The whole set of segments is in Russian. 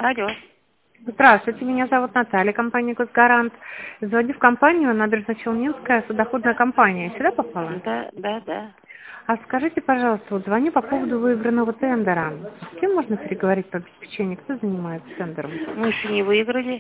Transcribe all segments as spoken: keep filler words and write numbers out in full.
Алло. Здравствуйте, меня зовут Наталья, компания «Госгарант». Звоню в компанию набережная Челнинская, судоходная компания. Сюда попала? Да, да, да. А скажите, пожалуйста, вот звоню по поводу выигранного тендера. С кем можно переговорить по обеспечению? Кто занимается тендером? Мы еще не выиграли.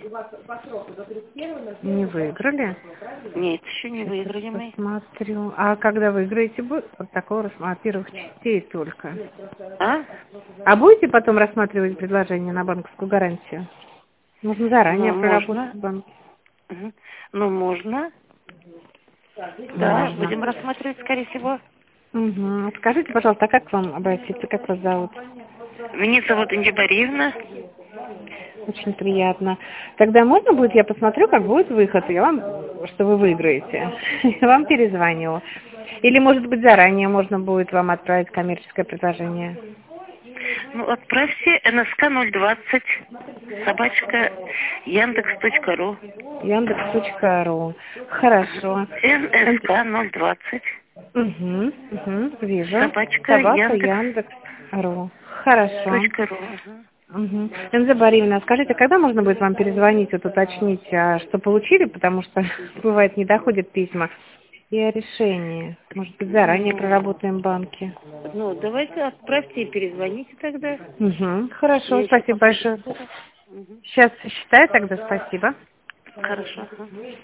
Не выиграли? Нет, еще не Сейчас выиграли я мы. посмотрю. А когда выиграете, будет вот такого рассмотра- первых частей только? А? А будете потом рассматривать предложение на банковскую гарантию? Нужно заранее Ну, проработать можно. в банке. Мгм. Ну, можно. Да, Можно. будем рассматривать, скорее всего. Угу. Скажите, пожалуйста, а как к вам обратиться, как вас зовут? Меня зовут Инжибариевна. Очень приятно. Тогда можно будет, я посмотрю, как будет выход, и я вам, что вы выиграете. Я вам перезвоню. Или, может быть, заранее можно будет вам отправить коммерческое предложение. Ну, отправьте эн эс ка ноль двадцать собачка яндекс точка ру. яндекс точка ру. Хорошо. эн эс ка ноль двадцать Угу, угу, вижу. собачка Собака яндекс Яндекс.ру. Хорошо. точка ру. Мгм. Угу. Энза Борисовна, скажите, когда можно будет вам перезвонить, вот уточнить, а, что получили, потому что бывает не доходят письма, и о решении. Может быть, заранее Ну, проработаем банки. ну, давайте отправьте и перезвоните тогда. Угу. Хорошо, Я еще спасибо пока не большое. готова. Мгм. Сейчас считаю тогда, спасибо. Хорошо. Ага.